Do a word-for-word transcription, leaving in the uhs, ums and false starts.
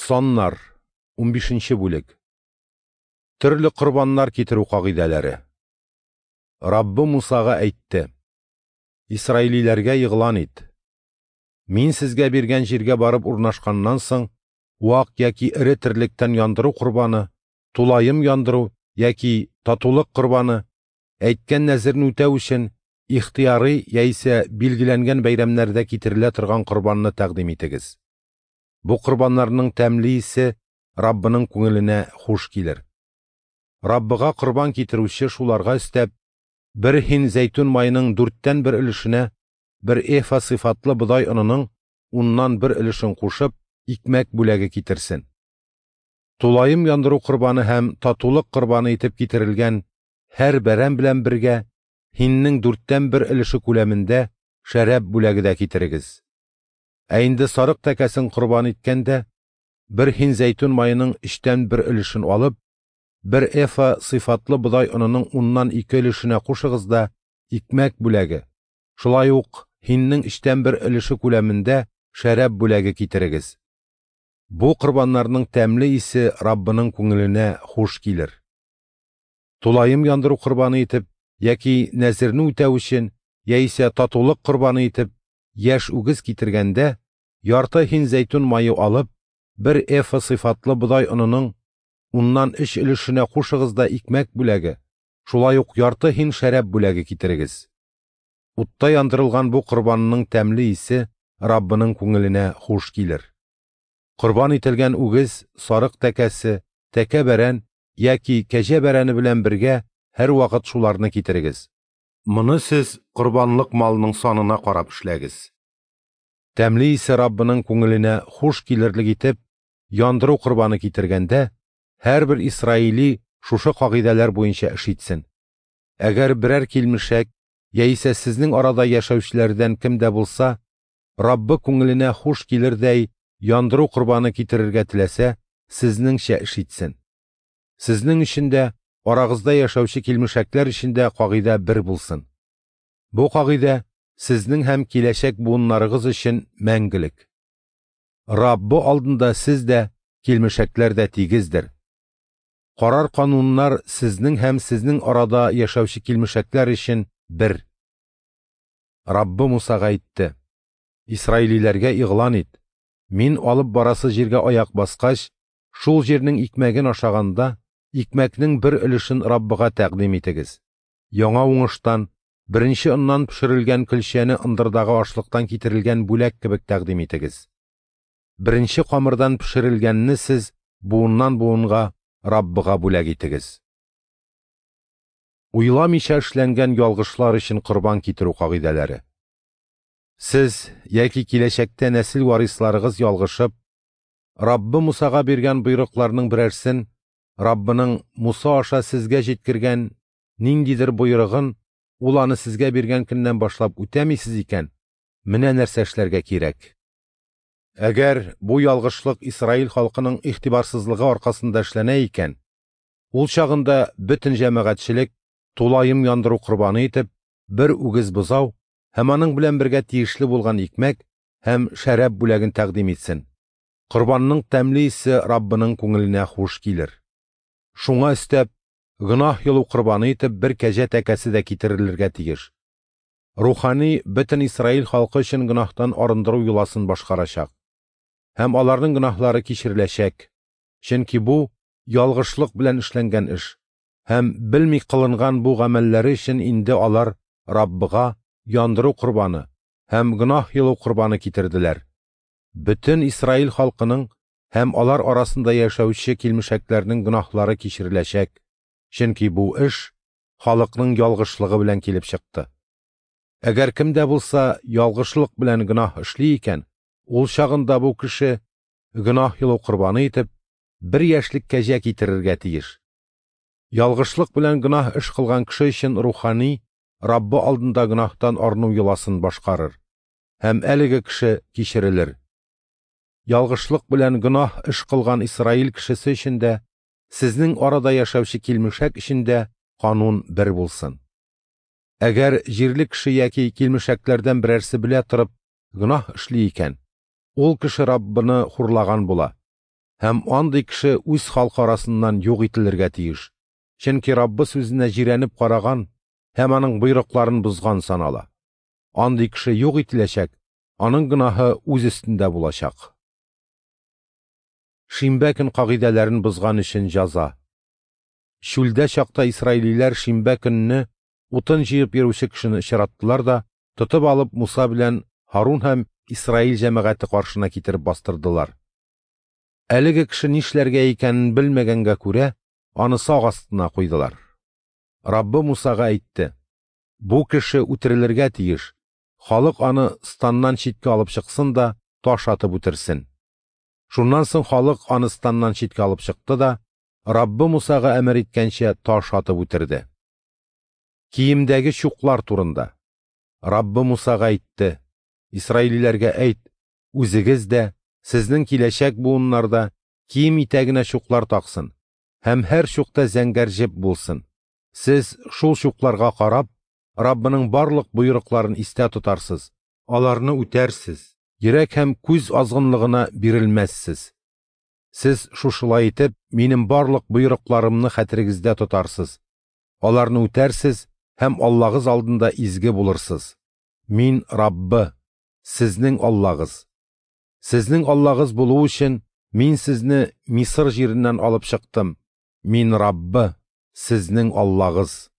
Саннар, унбишенче бүлек. Төрле корбаннар китерү кагыйдәләре. Раббы Мусага әйтте: Исраилиләргә йыгылан ит. Мин сезгә биргән җиргә барып урнашканнан соң, вак яки ире терлектән яндыру корбаны, тулаем яндыру яки татулык корбаны, әйткән нәзерне үтәү өчен ихтыярый яисә билгеләнгән бәйрәмнәрдә китерелә торган корбанны тәкъдим итегез. Бу корбаннарның тәмле исе Раббының күңеленә хуш килер. Раббыга корбан китерүче шуларга өстәп, бер һин зәйтүн майының дүрттән бер өлешенә, бер эфа сыйфатлы бодай онының уннан бер өлешен кушып, икмәк бүләге китерсен. Тулаем яндыру корбаны һәм татулык корбаны итеп китерелгән һәр бәрәм белән бергә һиннең дүрттән бер өлеше күләмендә шәраб бүләге дә китерегез. Ә инде сарык тәкәсен корбан иткәндә, бер һин зәйтүн майының өчтән бер өлешен алып, бер эфа сыйфатлы бодай онының уннан ике өлешенә кушыгыз да икмәк бүләге, шулай ук һиннең өчтән бер өлеше күләмендә шәраб бүләге китерегез. Бу корбаннарның тәмле исе Раббының күңеленә хуш килер. Тулаем яндыру корбаны итеп, яки нәзерне үтәү өчен, яисә татулык корбаны итеп, яшь үгез китергәндә, ярты һин зәйтүн майы алып, бер эфа сыйфатлы бодай онының уннан өч өлешенә кушыгыз да икмәк бүләге, шулай ук ярты һин шәраб бүләге китерегез. Утта яндырылган бу корбанның тәмле исе Раббының күңеленә хуш килер. Корбан ителгән үгез, сарык тәкәсе, тәкә бәрән яки кәҗә бәрәне белән бергә һәр вакыт шуларны китерегез. Моны сез корбанлык малының санына карап эшләгез. Тәмле исе Раббының күңеленә хуш килерлек итеп яндыру корбаны китергәндә, һәрбер Исраили шушы кагыйдәләр буенча эш итсен. Әгәр берәр килмешәк, яисә сезнең арада яшәүчеләрдән кемдә булса, Раббы күңеленә хуш килердәй яндыру корбаны китерергә теләсә, сезнеңчә эш итсен. Сезнең өчендә, арагызда яшәүче килмешәкләр өчендә кагыйдә бер булсын. Бу кагыйдә сезнең һәм киләчәк буыннарыгыз өчен мәңгелек. Раббы алдында сез дә, килмешәкләр дә тигездер. Карар кануннар сезнең һәм сезнең арада яшәүче килмешәкләр өчен бер. Раббы Мусага әйтте: Исраилиләргә игълан ит. Мин алып барасы җиргә аяк баскач, шул җирнең икмәген ашаганда, икмәкнең бер өлешен Раббыга тәкъдим итегез. Яңа уңыштан, беренче оннан пешерелгән көлчәне ындырдагы ашлыктан китерелгән бүләк кебек тәкъдим итегез. Беренче камырдан пешерелгәнне сез буыннан буынга Раббыга бүләк итегез. Уйламыйча эшләнгән ялгышлар өчен корбан китерү кагыйдәләре. Сез яки киләчәктә нәсел варисларыгыз ялгышып, Раббы Мусага биргән боерыкларның берәрсен, Раббының Муса аша сезгә җиткергән ниндидер боерыгын, ул аны сезгә биргән көннән башлап үтәмисез икән, менә нәрсә эшләргә кирәк. Әгәр бу ялгышлык Исраил халкының ихтибарсызлыгы аркасында эшләнә икән, ул чагында бөтен җәмәгатьчелек тулаем яндыру корбаны итеп, бер үгез бозау һәм аның белән бергә тиешле булган икмәк һәм шәраб бүләген тәкъдим итсен. Корбанның тәмле исе Раббының күңеленә хуш килер. Шуңа өстәп, гөнаһ юлу корбаны итеп бер кәҗә тәкәсе дә китерелергә тиеш. Рухани бөтен Исраил халкы өчен гөнаһтан арындыру юласын башкарачак. Һәм аларның гөнаһлары кичереләчәк. Чөнки бу ялгышлык белән эшләнгән эш. Һәм белми кылынган бу гамәлләре өчен инде алар Раббыга яндыру корбаны һәм гөнаһ юлу корбаны китерделәр. Бөтен Исраил халкының һәм алар арасында яшәүче килмешәкләрнең гөнаһлары кичереләчәк. Чөнки бу эш халыкның ялгышлыгы белән килеп чыкты. Әгәр кемдә булса ялгышлык белән гөнаһ эшли икән, ул чагында бу кеше гөнаһ юлу корбаны итеп бер яшьлек кәҗә китерергә тиеш. Ялгышлык белән гөнаһ эш кылган кеше өчен рухани Раббы алдында гөнаһтан арыну юласын башкарыр һәм әлеге кеше кичерелер. Ялгышлык белән гөнаһ эш кылган Исраил кешесе өчен дә, сезнең арада яшәүче килмешәк өчен дә канун бер булсын. Әгәр җирле кеше яки килмешәкләрдән берәрсе белә торып гөнаһ эшли икән, ул кеше Раббыны хурлаган була. һәм андый кеше үз халкы арасыннан юк ителергә тиеш. Чөнки Раббы сүзенә җирәнеп караган һәм аның боерыкларын бозган санала. Андый кеше юк ителәчәк, аның гөнаһы үз өстендә булачак. Шимбә көн кагыйдәләрен бозган өчен җәза. Шүлдә чакта исраиллиләр шимбә көнне утын җыеп йөрүче кешене очраттылар да, тотып алып Муса белән Харун һәм Исраил җәмәгате каршына китереп бастырдылар. Әлеге кеше нишләргә икәнен белмәгәнгә күрә, аны сак астына куйдылар. Раббы Мусага әйтте: «Бу кеше үтерелергә тиеш. Халык аны станнан читкә алып чыксын да, таш атып үтерсен». Шуннан соң халык аны станнан читкә алып чыкты да, Раббы Мусага әмер иткәнчә таш атып үтерде. Киемдәге чуклар турында. Раббы Мусага әйтте: «Исраиллиләргә әйт, үзегез дә, сезнең киләчәк буыннарда кием итәгенә чуклар таксын, һәм һәр чукта зәңгәр җеп булсын. Сез шул чукларга карап, Раббының барлык боерыкларын истә тотарсыз, аларны үтәрсез, йөрәк һәм күз азгынлыгына бирелмәссез. Сез шушылай итеп, минем барлык боерыкларымны хәтерегездә тотарсыз, аларны үтәрсез һәм Аллагыз алдында изге булырсыз. Мин Раббы, сезнең Аллагыз. Сезнең Аллагыз булу өчен мин сезне Мисыр җиреннән алып чыктым. Мин Раббы, сезнең Аллагыз».